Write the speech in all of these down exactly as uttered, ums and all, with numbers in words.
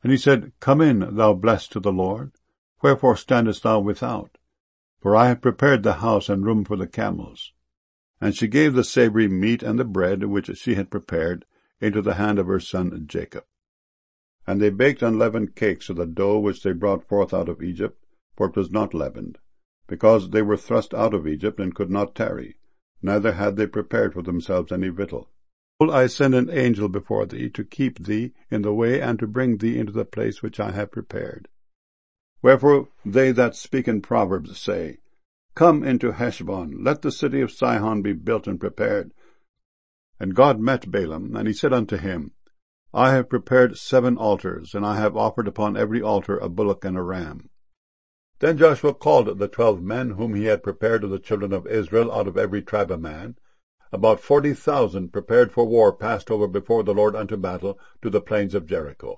And he said, Come in, thou blessed of the Lord. Wherefore standest thou without? For I have prepared the house and room for the camels. And she gave the savoury meat and the bread, which she had prepared, into the hand of her son Jacob. And they baked unleavened cakes of the dough which they brought forth out of Egypt, for it was not leavened, because they were thrust out of Egypt, and could not tarry, neither had they prepared for themselves any victual. Behold, I send an angel before thee, to keep thee in the way, and to bring thee into the place which I have prepared. Wherefore they that speak in Proverbs say, Come into Heshbon, let the city of Sihon be built and prepared. And God met Balaam, and he said unto him, I have prepared seven altars, and I have offered upon every altar a bullock and a ram. Then Joshua called the twelve men whom he had prepared of the children of Israel out of every tribe of man. About forty thousand prepared for war passed over before the Lord unto battle to the plains of Jericho.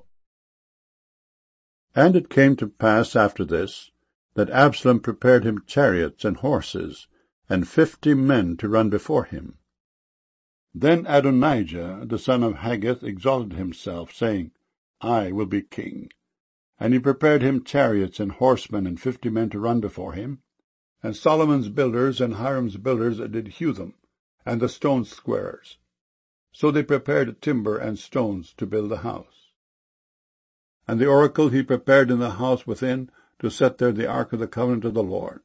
And it came to pass after this, that Absalom prepared him chariots and horses, and fifty men to run before him. Then Adonijah the son of Haggith exalted himself, saying, I will be king. And he prepared him chariots and horsemen and fifty men to run before him. And Solomon's builders and Hiram's builders did hew them, and the stone squarers. So they prepared timber and stones to build the house. And the oracle he prepared in the house within, to set there the ark of the covenant of the Lord.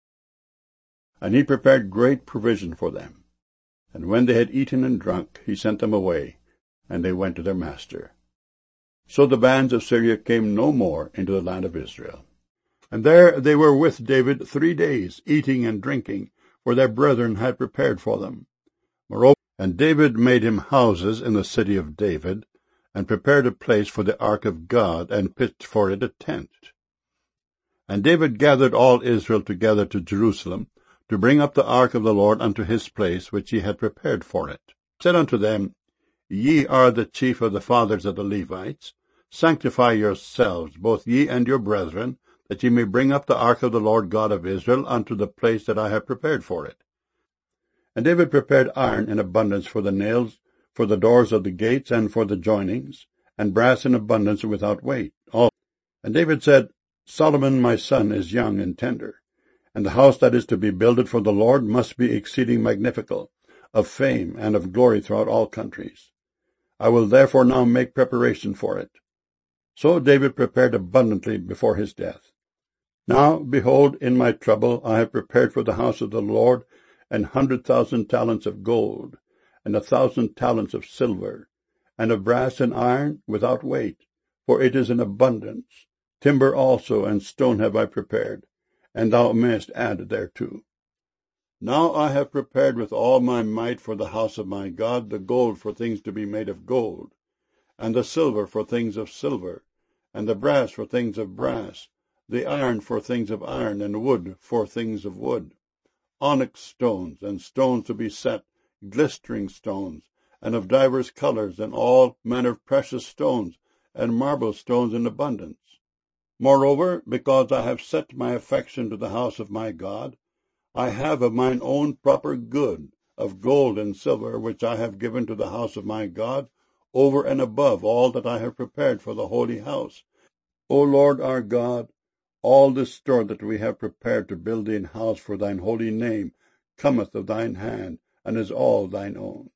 And he prepared great provision for them. And when they had eaten and drunk, he sent them away, and they went to their master. So the bands of Syria came no more into the land of Israel. And there they were with David three days, eating and drinking, for their brethren had prepared for them. Moreover, and David made him houses in the city of David, and prepared a place for the ark of God, and pitched for it a tent. And David gathered all Israel together to Jerusalem, to bring up the ark of the Lord unto his place which he had prepared for it. He said unto them, Ye are the chief of the fathers of the Levites. Sanctify yourselves, both ye and your brethren, that ye may bring up the ark of the Lord God of Israel unto the place that I have prepared for it. And David prepared iron in abundance for the nails, for the doors of the gates, and for the joinings, and brass in abundance without weight. All. And David said, Solomon my son is young and tender, and the house that is to be builded for the Lord must be exceeding magnifical, of fame and of glory throughout all countries. I will therefore now make preparation for it. So David prepared abundantly before his death. Now, behold, in my trouble I have prepared for the house of the Lord an hundred thousand talents of gold, and a thousand talents of silver, and of brass and iron without weight, for it is in abundance. Timber also and stone have I prepared, and thou mayest add thereto. Now I have prepared with all my might for the house of my God the gold for things to be made of gold, and the silver for things of silver, and the brass for things of brass, the iron for things of iron, and wood for things of wood, onyx stones, and stones to be set, glistering stones, and of divers colours, and all manner of precious stones, and marble stones in abundance. Moreover, because I have set my affection to the house of my God, I have of mine own proper good, of gold and silver, which I have given to the house of my God, over and above all that I have prepared for the holy house. O Lord our God, all this store that we have prepared to build thee an house for thine holy name cometh of thine hand, and is all thine own.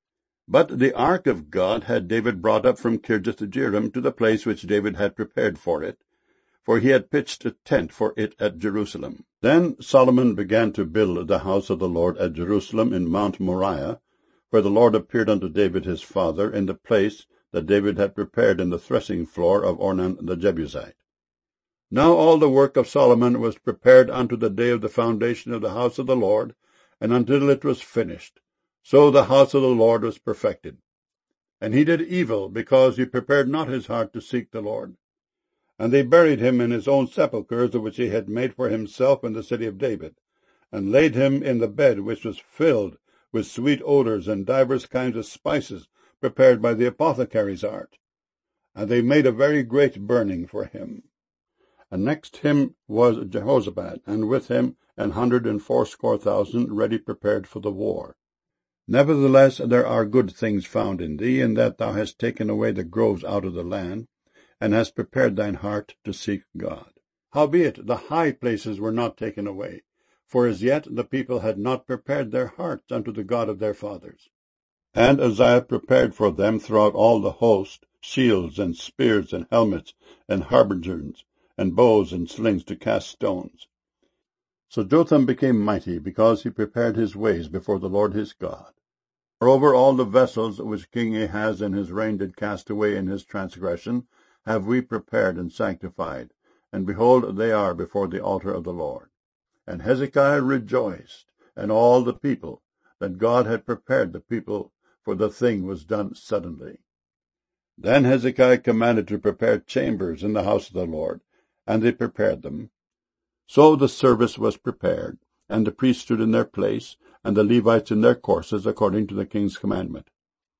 But the ark of God had David brought up from Kirjath-jearim to the place which David had prepared for it, for he had pitched a tent for it at Jerusalem. Then Solomon began to build the house of the Lord at Jerusalem in Mount Moriah, where the Lord appeared unto David his father, in the place that David had prepared in the threshing floor of Ornan the Jebusite. Now all the work of Solomon was prepared unto the day of the foundation of the house of the Lord, and until it was finished. So the house of the Lord was perfected. And he did evil, because he prepared not his heart to seek the Lord. And they buried him in his own sepulchres, which he had made for himself in the city of David, and laid him in the bed which was filled with sweet odors and divers kinds of spices prepared by the apothecary's art. And they made a very great burning for him. And next him was Jehozabad, and with him an hundred and fourscore thousand ready prepared for the war. Nevertheless there are good things found in thee, in that thou hast taken away the groves out of the land, and hast prepared thine heart to seek God. Howbeit the high places were not taken away, for as yet the people had not prepared their hearts unto the God of their fathers. And Uzziah prepared for them throughout all the host shields and spears and helmets and harbingers and bows and slings to cast stones. So Jotham became mighty, because he prepared his ways before the Lord his God. Moreover, all the vessels which King Ahaz in his reign did cast away in his transgression have we prepared and sanctified, and behold, they are before the altar of the Lord. And Hezekiah rejoiced, and all the people, that God had prepared the people, for the thing was done suddenly. Then Hezekiah commanded to prepare chambers in the house of the Lord, and they prepared them. So the service was prepared, and the priests stood in their place, and the Levites in their courses, according to the king's commandment.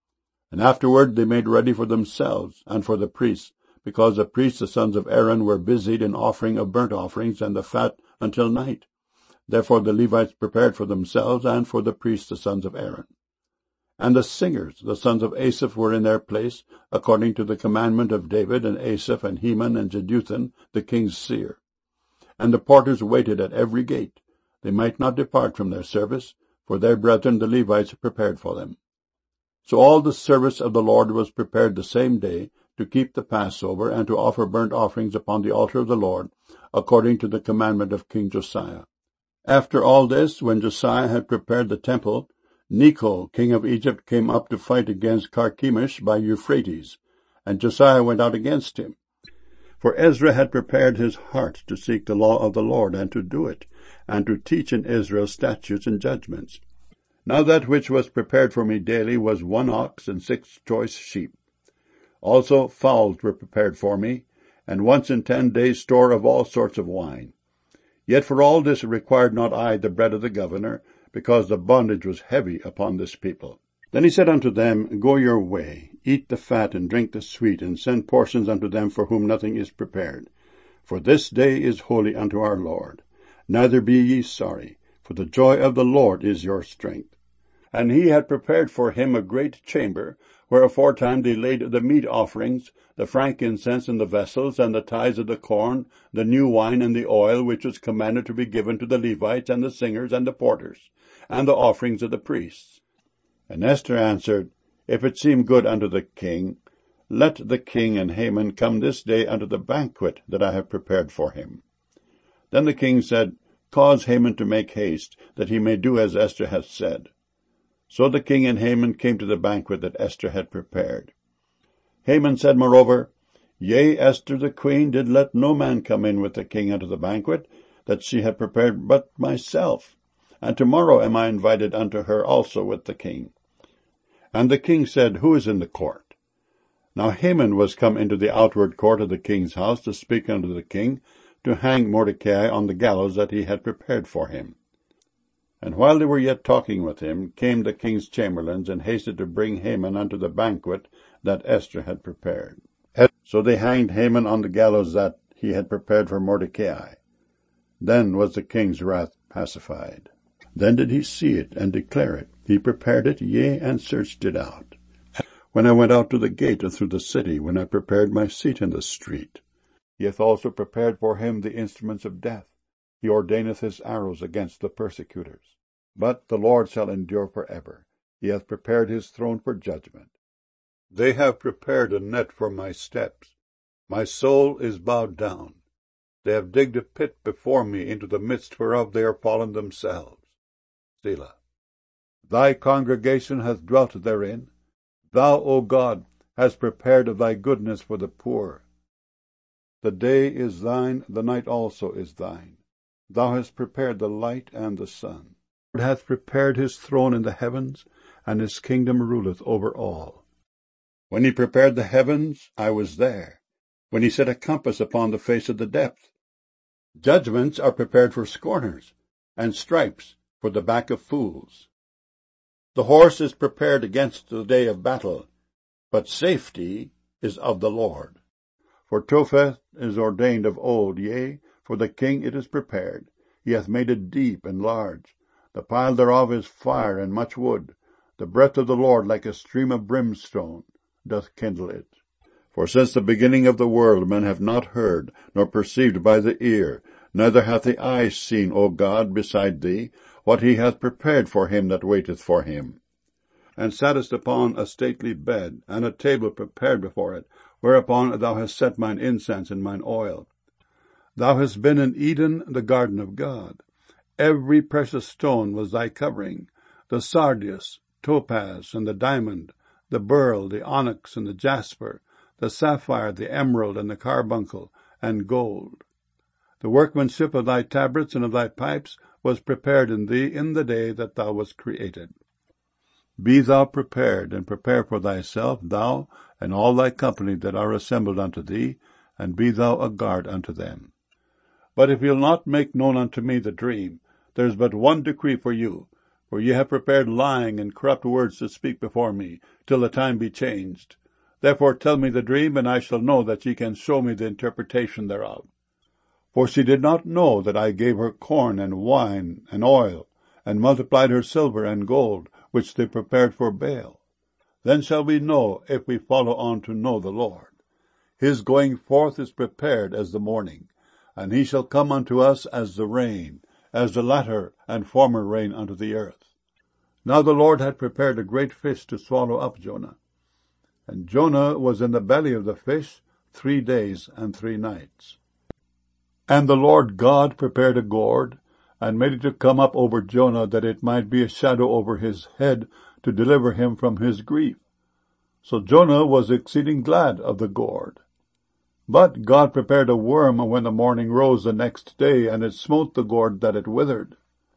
And afterward they made ready for themselves and for the priests, because the priests the sons of Aaron were busied in offering of burnt offerings and the fat until night. Therefore the Levites prepared for themselves and for the priests the sons of Aaron. And the singers, the sons of Asaph, were in their place, according to the commandment of David, and Asaph, and Heman, and Jeduthun, the king's seer. And the porters waited at every gate. They might not depart from their service, for their brethren the Levites prepared for them. So all the service of the Lord was prepared the same day, to keep the Passover, and to offer burnt offerings upon the altar of the Lord, according to the commandment of King Josiah. After all this, when Josiah had prepared the temple, Necho, king of Egypt, came up to fight against Carchemish by Euphrates, and Josiah went out against him. For Ezra had prepared his heart to seek the law of the Lord, and to do it, and to teach in Israel statutes and judgments. Now that which was prepared for me daily was one ox and six choice sheep. Also fowls were prepared for me, and once in ten days store of all sorts of wine. Yet for all this required not I the bread of the governor, because the bondage was heavy upon this people. Then he said unto them, Go your way, eat the fat, and drink the sweet, and send portions unto them for whom nothing is prepared. For this day is holy unto our Lord. Neither be ye sorry, for the joy of the Lord is your strength. And he had prepared for him a great chamber, where aforetime they laid the meat offerings, the frankincense in the vessels, and the tithes of the corn, the new wine, and the oil, which was commanded to be given to the Levites, and the singers, and the porters, and the offerings of the priests. And Esther answered, If it seem good unto the king, let the king and Haman come this day unto the banquet that I have prepared for him. Then the king said, Cause Haman to make haste, that he may do as Esther hath said. So the king and Haman came to the banquet that Esther had prepared. Haman said moreover, Yea, Esther the queen did let no man come in with the king unto the banquet that she had prepared but myself, and tomorrow am I invited unto her also with the king. And the king said, Who is in the court? Now Haman was come into the outward court of the king's house to speak unto the king, to hang Mordecai on the gallows that he had prepared for him. And while they were yet talking with him, came the king's chamberlains, and hasted to bring Haman unto the banquet that Esther had prepared. So they hanged Haman on the gallows that he had prepared for Mordecai. Then was the king's wrath pacified. Then did he see it, and declare it. He prepared it, yea, and searched it out. When I went out to the gate and through the city, when I prepared my seat in the street. He hath also prepared for him the instruments of death. He ordaineth his arrows against the persecutors. But the Lord shall endure for ever. He hath prepared his throne for judgment. They have prepared a net for my steps. My soul is bowed down. They have digged a pit before me, into the midst whereof they are fallen themselves. Selah. Thy congregation hath dwelt therein. Thou, O God, hast prepared of thy goodness for the poor. The day is thine, the night also is thine. Thou hast prepared the light and the sun. The Lord hath prepared his throne in the heavens, and his kingdom ruleth over all. When he prepared the heavens, I was there. When he set a compass upon the face of the depth. Judgments are prepared for scorners, and stripes for the back of fools. The horse is prepared against the day of battle, but safety is of the Lord. For Topheth is ordained of old, yea, for the king it is prepared. He hath made it deep and large. The pile thereof is fire and much wood. The breath of the Lord, like a stream of brimstone, doth kindle it. For since the beginning of the world men have not heard, nor perceived by the ear, neither hath the eye seen, O God, beside thee, what he hath prepared for him that waiteth for him. And sattest upon a stately bed, and a table prepared before it, whereupon thou hast set mine incense and mine oil. Thou hast been in Eden, the garden of God. Every precious stone was thy covering, the sardius, topaz, and the diamond, the beryl, the onyx, and the jasper, the sapphire, the emerald, and the carbuncle, and gold. The workmanship of thy tabrets and of thy pipes was prepared in thee in the day that thou wast created. Be thou prepared, and prepare for thyself, thou and all thy company that are assembled unto thee, and be thou a guard unto them. But if you'll not make known unto me the dream, there is but one decree for you, for ye have prepared lying and corrupt words to speak before me, till the time be changed. Therefore tell me the dream, and I shall know that ye can show me the interpretation thereof. For she did not know that I gave her corn and wine and oil, and multiplied her silver and gold, which they prepared for Baal. Then shall we know, if we follow on to know the Lord. His going forth is prepared as the morning, and he shall come unto us as the rain, as the latter and former rain unto the earth. Now the Lord had prepared a great fish to swallow up Jonah. And Jonah was in the belly of the fish three days and three nights. And the Lord God prepared a gourd, and made it to come up over Jonah, that it might be a shadow over his head, to deliver him from his grief. So Jonah was exceeding glad of the gourd. But God prepared a worm when the morning rose the next day, and it smote the gourd that it withered.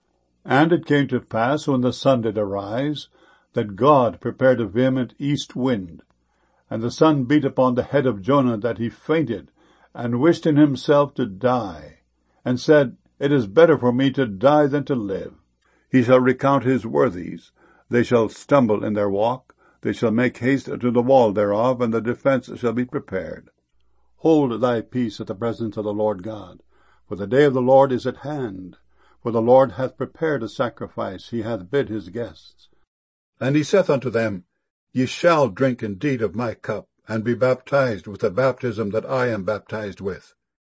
And it came to pass, when the sun did arise, that God prepared a vehement east wind, and the sun beat upon the head of Jonah, that he fainted, and wished in himself to die, and said, It is better for me to die than to live. He shall recount his worthies. They shall stumble in their walk. They shall make haste to the wall thereof, and the defence shall be prepared. Hold thy peace at the presence of the Lord God, for the day of the Lord is at hand. For the Lord hath prepared a sacrifice, he hath bid his guests. And he saith unto them, Ye shall drink indeed of my cup, and be baptized with the baptism that I am baptized with.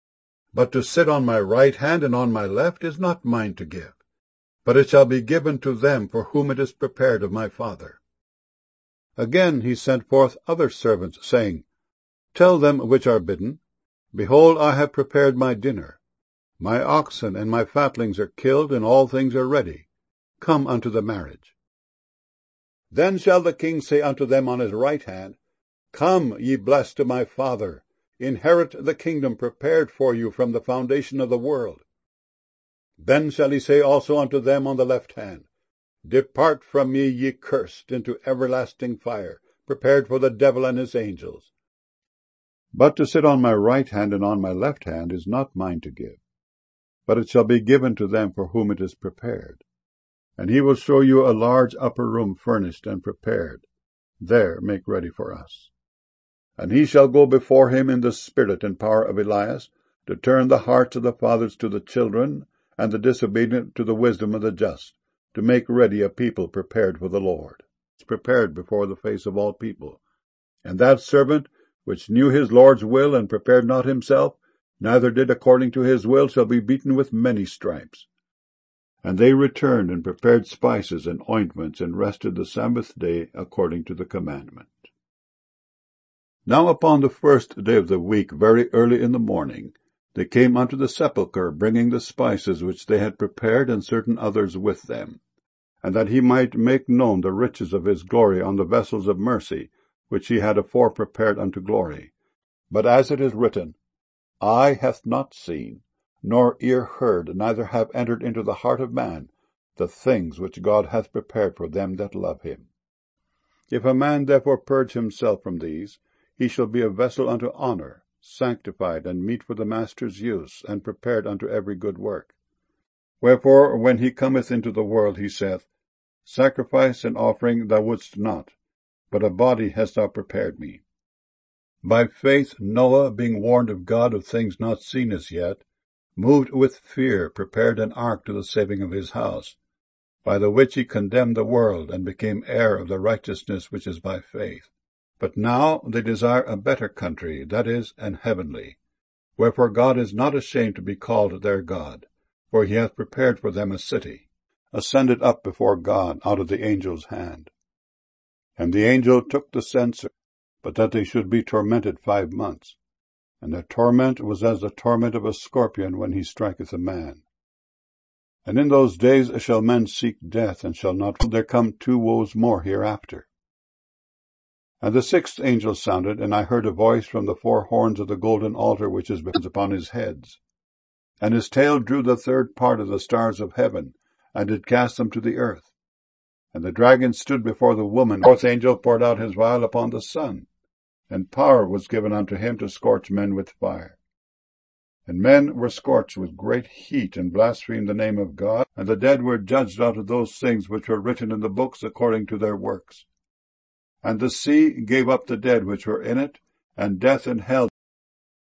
But to sit on my right hand and on my left is not mine to give, but it shall be given to them for whom it is prepared of my Father. Again he sent forth other servants, saying, Tell them which are bidden, Behold, I have prepared my dinner. My oxen and my fatlings are killed, and all things are ready. Come unto the marriage. Then shall the king say unto them on his right hand, Come, ye blessed of my Father, inherit the kingdom prepared for you from the foundation of the world. Then shall he say also unto them on the left hand, Depart from me, ye cursed, into everlasting fire, prepared for the devil and his angels. But to sit on my right hand and on my left hand is not mine to give, but it shall be given to them for whom it is prepared. And he will show you a large upper room furnished and prepared. There make ready for us. And he shall go before him in the spirit and power of Elias, to turn the hearts of the fathers to the children, and the disobedient to the wisdom of the just, to make ready a people prepared for the Lord. It's prepared before the face of all people. And that servant, which knew his Lord's will, and prepared not himself, neither did according to his will, shall be beaten with many stripes. And they returned and prepared spices and ointments, and rested the Sabbath day according to the commandment. Now upon the first day of the week, very early in the morning, they came unto the sepulchre, bringing the spices which they had prepared, and certain others with them, and that he might make known the riches of his glory on the vessels of mercy, which he had afore prepared unto glory. But as it is written, Eye hath not seen, nor ear heard, neither have entered into the heart of man, the things which God hath prepared for them that love him. If a man therefore purge himself from these, he shall be a vessel unto honour, sanctified, and meet for the master's use, and prepared unto every good work. Wherefore, when he cometh into the world, he saith, Sacrifice and offering thou wouldst not, but a body hast thou prepared me. By faith Noah, being warned of God of things not seen as yet, moved with fear, prepared an ark to the saving of his house, by the which he condemned the world, and became heir of the righteousness which is by faith. But now they desire a better country, that is, an heavenly. Wherefore God is not ashamed to be called their God, for he hath prepared for them a city, ascended up before God out of the angel's hand. And the angel took the censer, but that they should be tormented five months. And their torment was as the torment of a scorpion when he striketh a man. And in those days shall men seek death, and shall not, there come two woes more hereafter. And the sixth angel sounded, and I heard a voice from the four horns of the golden altar which is upon his heads. And his tail drew the third part of the stars of heaven, and did cast them to the earth. And the dragon stood before the woman. The fourth angel poured out his vial upon the sun, and power was given unto him to scorch men with fire. And men were scorched with great heat, and blasphemed the name of God, and the dead were judged out of those things which were written in the books according to their works. And the sea gave up the dead which were in it, and death and hell